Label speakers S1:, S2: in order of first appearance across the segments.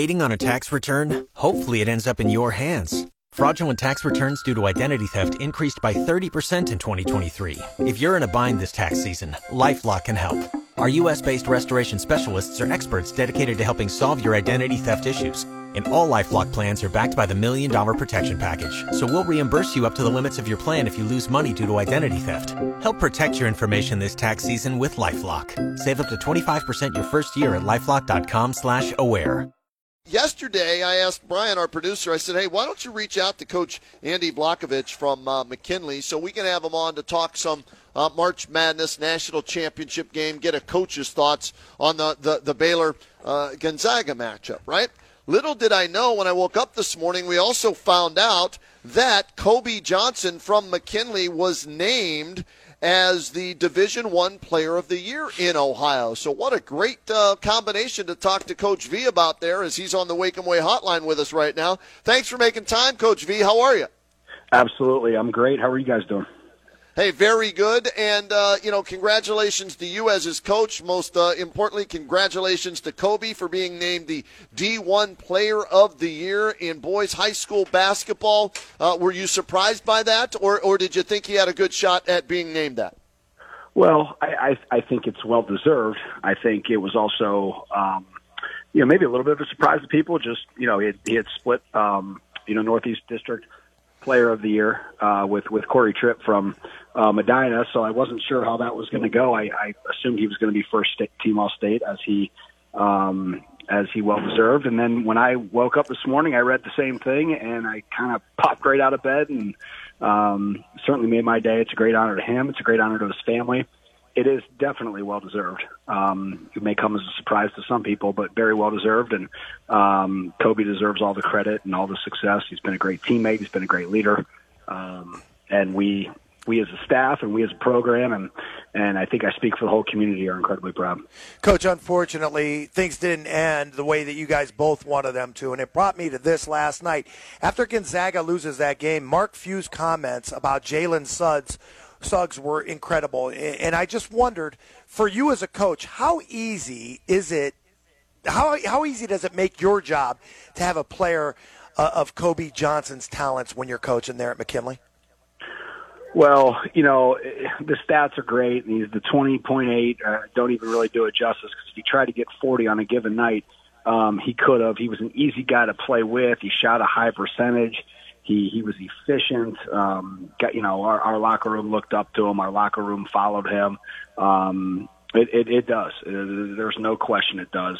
S1: Waiting on a tax return? Hopefully it ends up in your hands. Fraudulent tax returns due to identity theft increased by 30% in 2023. If you're in a bind this tax season, LifeLock can help. Our U.S.-based restoration specialists are experts dedicated to helping solve your identity theft issues. And all LifeLock plans are backed by the $1 Million Protection Package. So we'll reimburse you up to the limits of your plan if you lose money due to identity theft. Help protect your information this tax season with LifeLock. Save up to 25% your first year at LifeLock.com/aware.
S2: Yesterday, I asked Brian, our producer, I said, hey, why don't you reach out to Coach Andy Vlahovic from McKinley so we can have him on to talk some March Madness National Championship game, get a coach's thoughts on the Baylor-Gonzaga matchup, right? Little did I know when I woke up this morning, we also found out that Kobe Johnson from McKinley was named as the Division I Player of the Year in Ohio. So what a great combination to talk to Coach V about there as he's on the Wake 'em Way hotline with us right now. Thanks for making time, Coach V. How are you?
S3: Absolutely. I'm great. How are you guys doing?
S2: Hey, very good. And, congratulations to you as his coach. Most importantly, congratulations to Kobe for being named the D1 Player of the Year in boys high school basketball. Were you surprised by that, or did you think he had a good shot at being named that?
S3: Well, I think it's well-deserved. I think it was also, maybe a little bit of a surprise to people. Just, he had split, Northeast District Player of the Year with Corey Tripp from Medina, so I wasn't sure how that was going to go. I assumed he was going to be first team All-State as he well deserved. And then when I woke up this morning, I read the same thing, and I kind of popped right out of bed and certainly made my day. It's a great honor to him. It's a great honor to his family. It is definitely well deserved. It may come as a surprise to some people, but very well deserved. And Kobe deserves all the credit and all the success. He's been a great teammate. He's been a great leader. And we as a staff and we as a program, and I think I speak for the whole community, are incredibly proud.
S4: Coach, unfortunately, things didn't end the way that you guys both wanted them to, and it brought me to this last night. After Gonzaga loses that game, Mark Few's comments about Jalen Suggs were incredible, and I just wondered, for you as a coach, how easy is it, how easy does it make your job to have a player of Kobe Johnson's talents when you're coaching there at McKinley?
S3: Well, the stats are great. He's the 20.8. Don't even really do it justice, because if he tried to get 40 on a given night, he could have. He was an easy guy to play with. He shot a high percentage. He was efficient. Our locker room looked up to him. Our locker room followed him. It does. There's no question it does.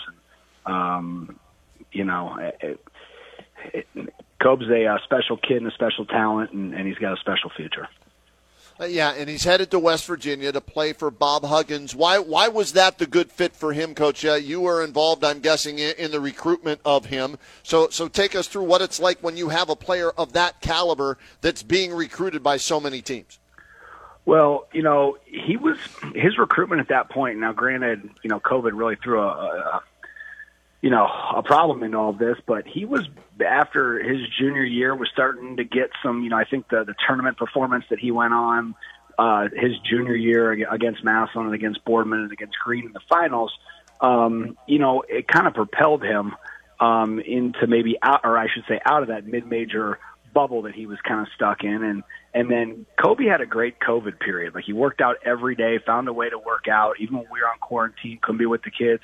S3: Cobe's a special kid and a special talent, and he's got a special future.
S2: Yeah, and he's headed to West Virginia to play for Bob Huggins. Why was that the good fit for him, Coach? You were involved, I'm guessing, in the recruitment of him. So take us through what it's like when you have a player of that caliber that's being recruited by so many teams.
S3: Well, his recruitment at that point. Now, granted, COVID really threw a problem in all of this, but he was, after his junior year, was starting to get some, I think the tournament performance that he went on his junior year against Massillon and against Boardman and against Green in the finals, it kind of propelled him into maybe out of that mid-major bubble that he was kind of stuck in. And then Kobe had a great COVID period. Like, he worked out every day, found a way to work out, even when we were on quarantine, couldn't be with the kids.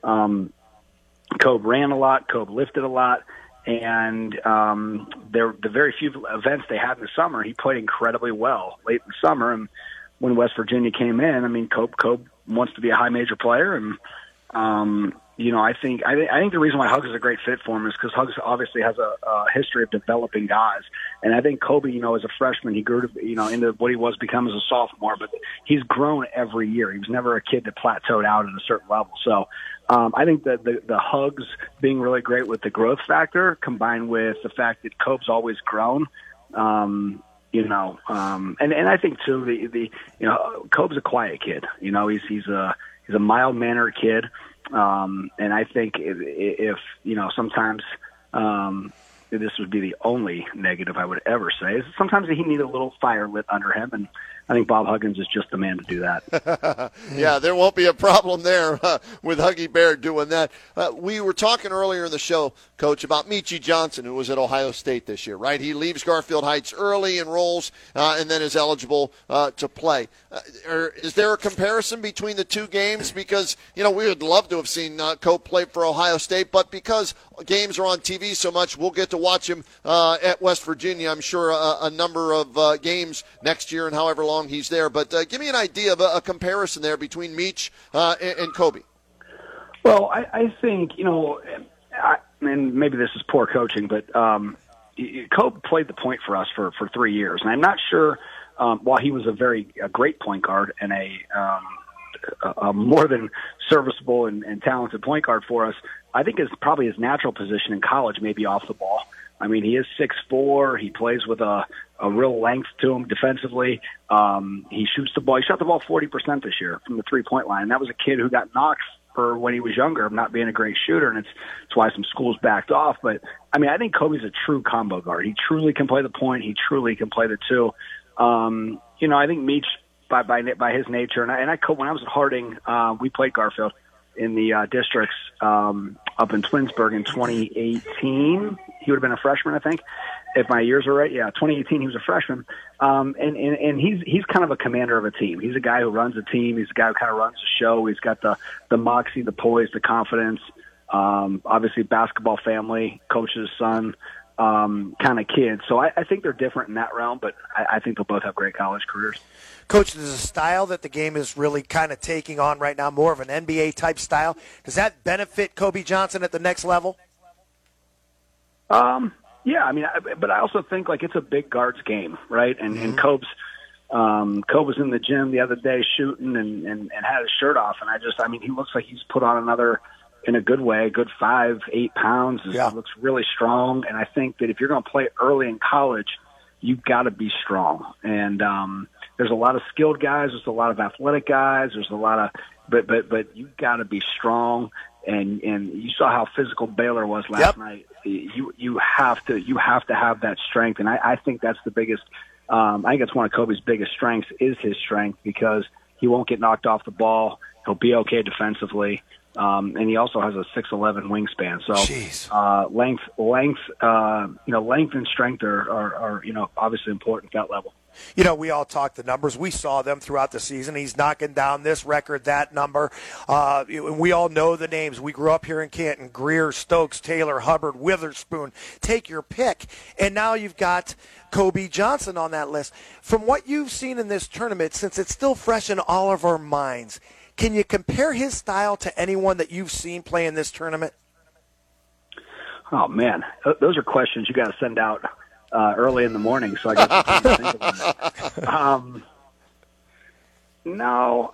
S3: Kobe ran a lot. Kobe lifted a lot. And the very few events they had in the summer, he played incredibly well late in the summer. And when West Virginia came in, Kobe wants to be a high major player. And, I think the reason why Huggs is a great fit for him is because Huggs obviously has a history of developing guys. And I think Kobe, as a freshman, he grew to, into what he was become as a sophomore, but he's grown every year. He was never a kid that plateaued out at a certain level. So, I think that the Huggs being really great with the growth factor, combined with the fact that Kobe's always grown, and I think too Kobe's a quiet kid. He's a mild-mannered kid, and I think if sometimes this would be the only negative I would ever say is sometimes he needed a little fire lit under him, and I think Bob Huggins is just the man to do that.
S2: Yeah, there won't be a problem there with Huggy Bear doing that. We were talking earlier in the show, Coach, about Meechie Johnson, who was at Ohio State this year, right? He leaves Garfield Heights early, enrolls, and then is eligible to play. Is there a comparison between the two games? Because, we would love to have seen Cope play for Ohio State, but because games are on TV so much, we'll get to watch him at West Virginia, I'm sure, a number of games next year and however long he's there. But give me an idea of a comparison there between Meech and Kobe.
S3: Well, I think, and maybe this is poor coaching, but Kobe played the point for us for 3 years. And I'm not sure, while he was a great point guard and a more than serviceable and talented point guard for us, I think probably his natural position in college may be off the ball. I mean, he is 6'4". He plays with a real length to him defensively. He shoots the ball. He shot the ball 40% this year from the three-point line. And that was a kid who got knocked for when he was younger of not being a great shooter, and it's why some schools backed off. But, I think Kobe's a true combo guard. He truly can play the point. He truly can play the two. I think Meech, by his nature, and I when I was at Harding, we played Garfield in the districts up in Twinsburg in 2018. He would have been a freshman, I think, if my years are right. Yeah, 2018, he was a freshman. And he's kind of a commander of a team. He's a guy who runs a team. He's a guy who kind of runs the show. He's got the moxie, the poise, the confidence. Obviously, basketball family, coach's son kind of kid. So I think they're different in that realm, but I think they'll both have great college careers.
S4: Coach, there's a style that the game is really kind of taking on right now, more of an NBA-type style. Does that benefit Kobe Johnson at the next level?
S3: Yeah, but I also think it's a big guards game, right? And Kobe was in the gym the other day shooting and had his shirt off, and he looks like he's put on another, in a good way, a good 5-8 pounds.
S4: Yeah.
S3: He looks really strong, and I think that if you're going to play early in college, you've got to be strong. And there's a lot of skilled guys, there's a lot of athletic guys, there's a lot of, but you've got to be strong. And you saw how physical Baylor was last night. You have to have that strength, and I think that's the biggest. I think it's one of Kobe's biggest strengths is his strength, because he won't get knocked off the ball. He'll be okay defensively, and he also has a 6'11" wingspan. So length and strength are obviously important at that level.
S4: We all talk the numbers. We saw them throughout the season. He's knocking down this record, that number. We all know the names. We grew up here in Canton. Greer, Stokes, Taylor, Hubbard, Witherspoon. Take your pick. And now you've got Kobe Johnson on that list. From what you've seen in this tournament, since it's still fresh in all of our minds, can you compare his style to anyone that you've seen play in this tournament?
S3: Oh, man. Those are questions you got to send out early in the morning, so I guess I can't think of that. No,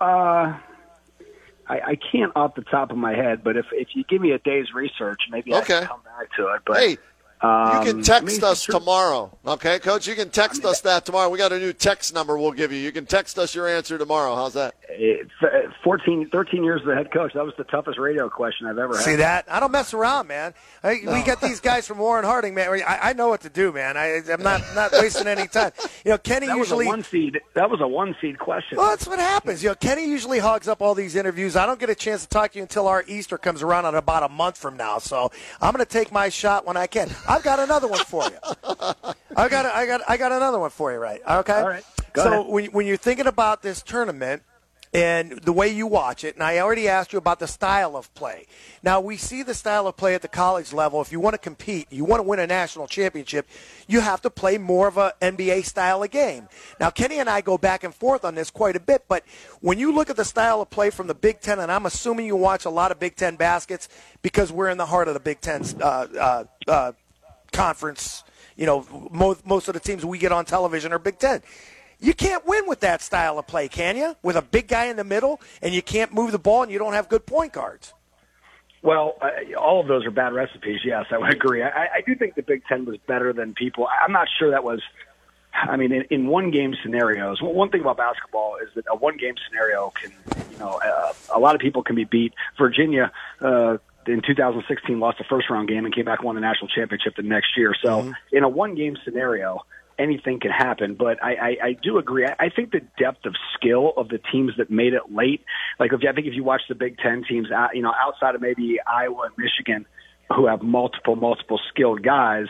S3: I can't off the top of my head, but if you give me a day's research, maybe I can come back to it. But
S2: hey, you can text us tomorrow, okay, Coach? You can text us that tomorrow. We got a new text number we'll give you. You can text us your answer tomorrow. How's that?
S3: 13 years as the head coach. That was the toughest radio question I've ever had.
S4: See that? I don't mess around, man. We got these guys from Warren Harding, man. I know what to do, man. I'm not wasting any time. Kenny
S3: that
S4: usually
S3: was a 1 seed. That was a 1 seed question.
S4: Well, that's what happens. Kenny usually hogs up all these interviews. I don't get a chance to talk to you until our Easter comes around in about a month from now. So I'm going to take my shot when I can. I've got another one for you. I got another one for you, right? Okay.
S3: All right. Go ahead.
S4: When you're thinking about this tournament and the way you watch it, and I already asked you about the style of play. Now, we see the style of play at the college level. If you want to compete, you want to win a national championship, you have to play more of an NBA style of game. Now, Kenny and I go back and forth on this quite a bit, but when you look at the style of play from the Big Ten, and I'm assuming you watch a lot of Big Ten baskets because we're in the heart of the Big Ten conference. Most of the teams we get on television are Big Ten. You can't win with that style of play, can you? With a big guy in the middle, and you can't move the ball, and you don't have good point guards.
S3: Well, all of those are bad recipes, yes, I would agree. I do think the Big Ten was better than people. I'm not sure that was – in one-game scenarios, one thing about basketball is that a one-game scenario can – a lot of people can be beat. Virginia in 2016 lost the first-round game and came back and won the national championship the next year. So in a one-game scenario – anything can happen. But I do agree. I think the depth of skill of the teams that made it late, like I think if you watch the Big Ten teams, outside of maybe Iowa and Michigan, who have multiple skilled guys,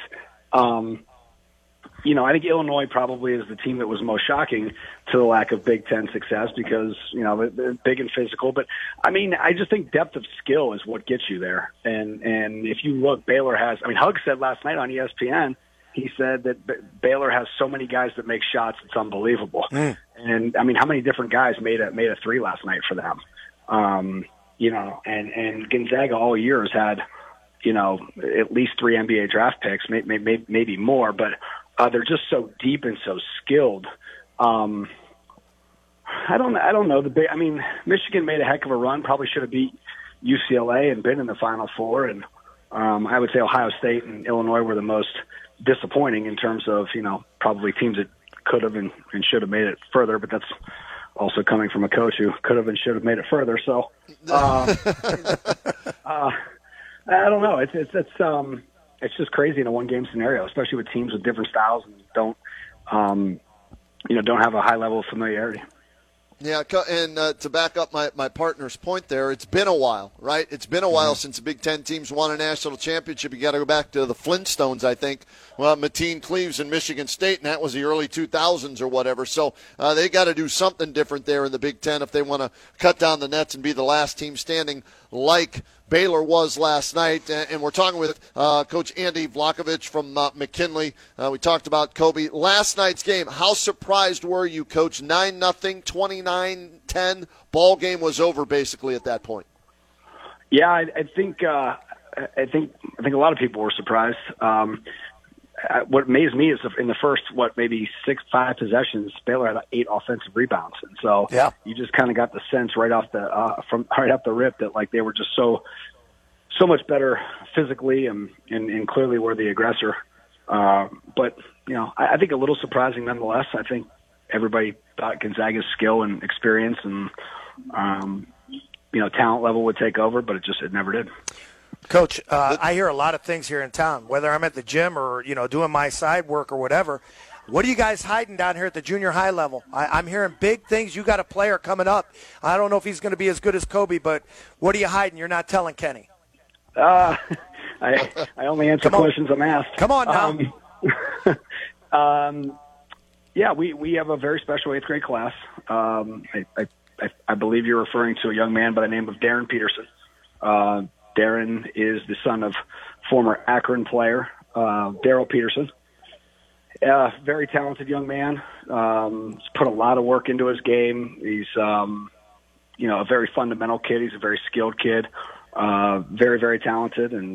S3: I think Illinois probably is the team that was most shocking to the lack of Big Ten success because, they're big and physical. But, I just think depth of skill is what gets you there. And if you look, Baylor has – Hug said last night on ESPN, he said that Baylor has so many guys that make shots, it's unbelievable. And, how many different guys made a three last night for them? And Gonzaga all year has had, at least 3 NBA draft picks, maybe more, but – they're just so deep and so skilled. I don't know. Michigan made a heck of a run. Probably should have beat UCLA and been in the Final Four. And I would say Ohio State and Illinois were the most disappointing in terms of probably teams that could have and should have made it further. But that's also coming from a coach who could have and should have made it further. So I don't know. It's just crazy in a one-game scenario, especially with teams with different styles and don't have a high level of familiarity.
S2: Yeah, and to back up my partner's point there, it's been a while, right? It's been a while since the Big Ten teams won a national championship. You got to go back to the Flintstones, I think. Well, Mateen Cleaves and Michigan State, and that was the early 2000s or whatever. So they got to do something different there in the Big Ten if they want to cut down the nets and be the last team standing like Baylor was last night. And we're talking with Coach Andy Vlahovic from McKinley. We talked about Kobe. Last night's game, how surprised were you, Coach? 9-0, 29-10. Ball game was over basically at that point.
S3: Yeah, I think a lot of people were surprised. What amazed me is in the first, maybe 5 possessions, Baylor had 8 offensive rebounds, and so you just kind of got the sense right off the rip that like they were just so much better physically and clearly were the aggressor. But I think a little surprising nonetheless. I think everybody thought Gonzaga's skill and experience and talent level would take over, but it never did.
S4: Coach, I hear a lot of things here in town, whether I'm at the gym or, doing my side work or whatever. What are you guys hiding down here at the junior high level? I'm hearing big things. You got a player coming up. I don't know if he's going to be as good as Kobe, but what are you hiding? You're not telling Kenny.
S3: I only answer questions I'm asked.
S4: Come on
S3: now. Yeah, we have a very special 8th grade class. I believe you're referring to a young man by the name of Darren Peterson. Darren is the son of former Akron player Daryl Peterson. Very talented young man. He's put a lot of work into his game. He's a very fundamental kid. He's a very skilled kid. Very, very talented, and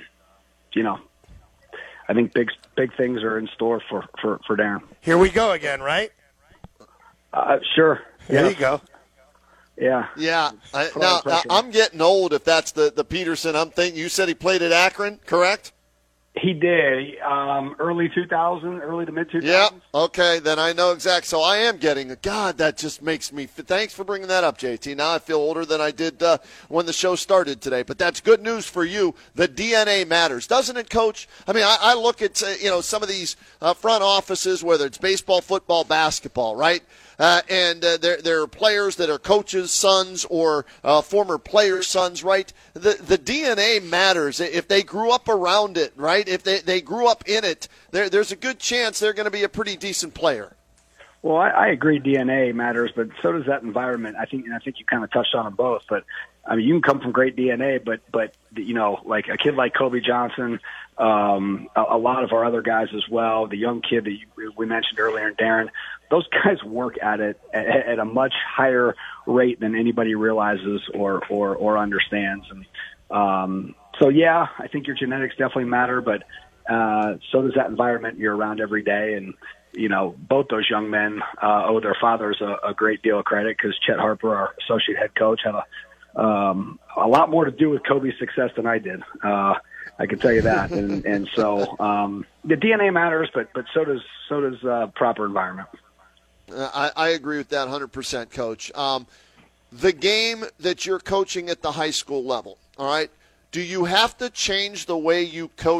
S3: I think big things are in store for Darren.
S4: Here we go again, right?
S3: Sure.
S4: There you go.
S3: Yeah.
S2: Yeah. I'm getting old if that's the Peterson I'm thinking. You said he played at Akron, correct?
S3: He did. Early 2000, early to mid 2000s.
S2: Yeah. Okay. Then I know exactly. So I am getting God. That just makes me. Thanks for bringing that up, JT. Now I feel older than I did when the show started today. But that's good news for you. The DNA matters, doesn't it, Coach? I look at some of these front offices, whether it's baseball, football, basketball, right? And there are players that are coaches' sons or former players' sons, right? The DNA matters. If they grew up around it, right? If they grew up in it, there's a good chance they're going to be a pretty decent player.
S3: Well, I agree DNA matters, but so does that environment. I think you kind of touched on them both. But you can come from great DNA, but like a kid like Kobe Johnson, a lot of our other guys as well, the young kid that we mentioned earlier, Darren, those guys work at it at a much higher rate than anybody realizes or understands. And so, yeah, I think your genetics definitely matter, but so does that environment you're around every day. And, both those young men owe their fathers a great deal of credit because Chet Harper, our associate head coach, had a lot more to do with Kobe's success than I did. I can tell you that. And so the DNA matters, but so does proper environment.
S2: I agree with that 100%, Coach. The game that you're coaching at the high school level, all right, do you have to change the way you coach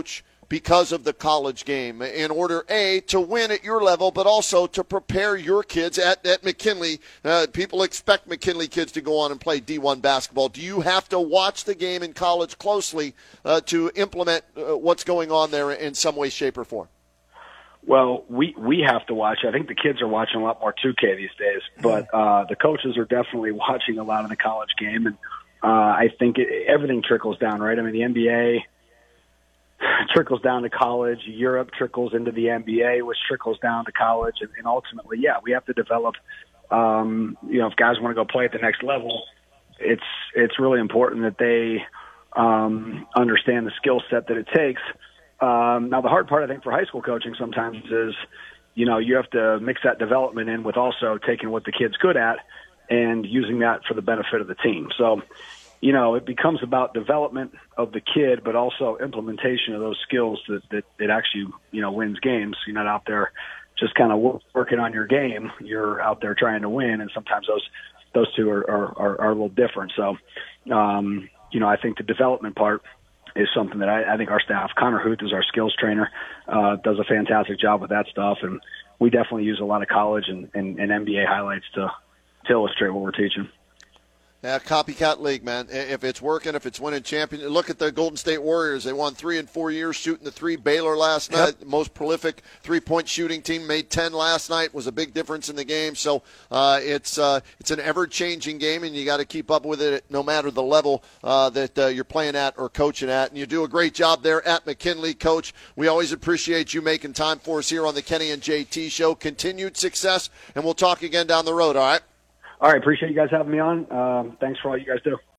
S2: because of the college game in order, A, to win at your level, but also to prepare your kids at McKinley. People expect McKinley kids to go on and play D1 basketball. Do you have to watch the game in college closely to implement what's going on there in some way, shape, or form?
S3: Well, we have to watch. I think the kids are watching a lot more 2K these days, but the coaches are definitely watching a lot of the college game, and I think everything trickles down, right? I mean, the NBA trickles down to college, Europe trickles into the NBA, which trickles down to college, and ultimately, yeah, we have to develop. If guys want to go play at the next level, it's really important that they understand the skill set that it takes. Now, the hard part, I think, for high school coaching sometimes is, you have to mix that development in with also taking what the kid's good at and using that for the benefit of the team. So, it becomes about development of the kid, but also implementation of those skills that actually, wins games. You're not out there just kind of working on your game. You're out there trying to win, and sometimes those two are a little different. So, I think the development part is something that I think our staff, Connor Huth is our skills trainer, does a fantastic job with that stuff. And we definitely use a lot of college and NBA highlights to illustrate what we're teaching.
S2: Yeah, copycat league, man. If it's working, if it's winning champion, look at the Golden State Warriors. They won 3 in 4 years shooting the three. Baylor last night, most prolific three-point shooting team, made 10 last night. Was a big difference in the game. So it's an ever-changing game, and you got to keep up with it no matter the level that you're playing at or coaching at. And you do a great job there at McKinley, Coach. We always appreciate you making time for us here on the Kenny and JT Show. Continued success, and we'll talk again down the road. All right.
S3: All right, appreciate you guys having me on. Thanks for all you guys do.